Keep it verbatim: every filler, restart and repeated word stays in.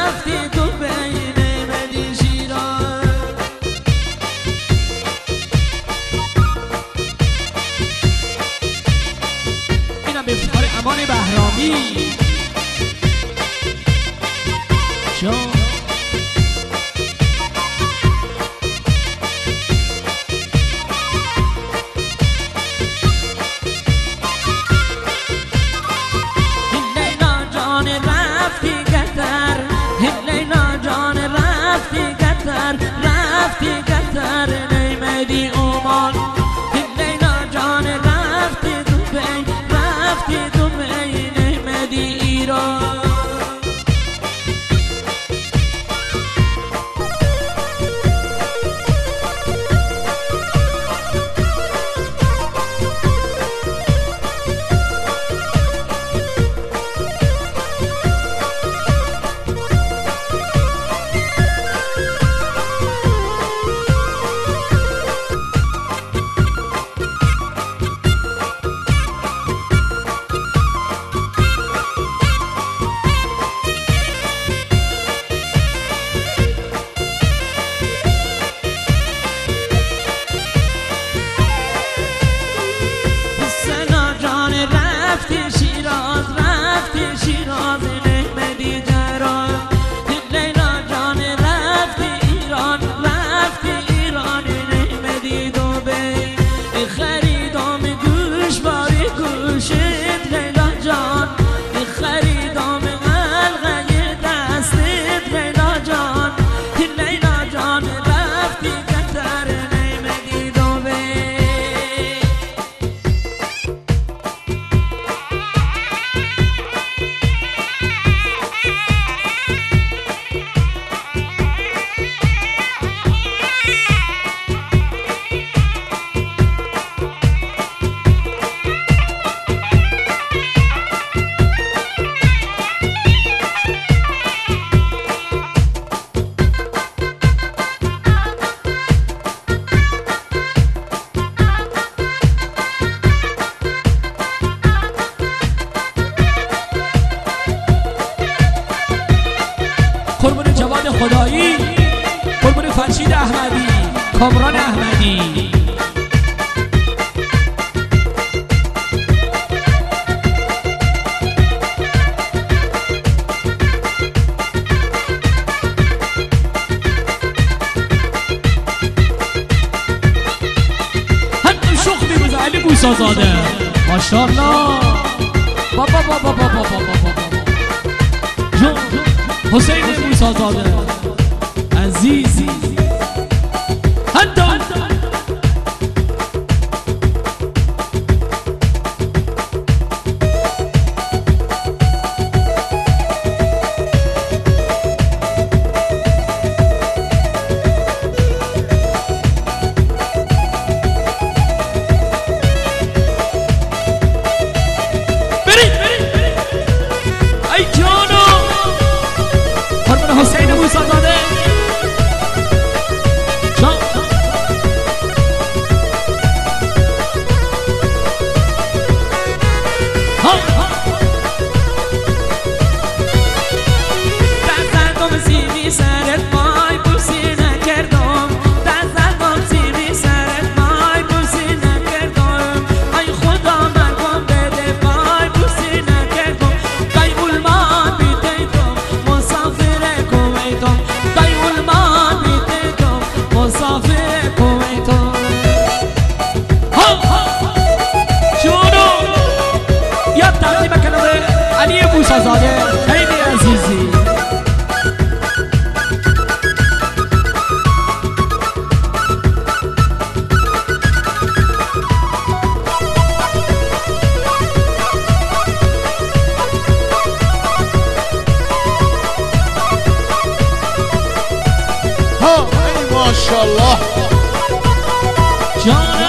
رفتی تو بین مدی شیراز. اینم به افتخار امان بهرامی جان. رفتی قطر نیمدی عمان، لیلا جان رفتی دبی، رفتی دبی نیمدی ایران. رفتی شیراز، رفتی شیراز نیمدی جران. لیلا جان رفتی ایران، رفتی ایران نیمدی دبی. خریدم گوش باری گوشت لیلا جان، خریدم حلقه دستت لیلا جان. لیلا جان رفتی قطر نیمدی دبی. قربون جواد خدایی، قربون فرشید احمدی، کامران احمدی. همین شوخ میروز علی موسازاده ماشاءالله. بابا بابا بابا بابا بابا جون حسین موسازاده عزیزی. حتی حسین موسازاده جان. دستم سیمی سرت مای بوسی نکردم، دستم سیمی سرت مای بوسی نکردم. ای خدا مرگم بده پای بوسی نکردم. دای علمان بیتیدم مسافر کویتم، دای علمان بیتیدم مسافر کویتم. جونو یا تقدیم کنم علی موسازاده خیلی عزیزی. ها ای ماشاءالله جان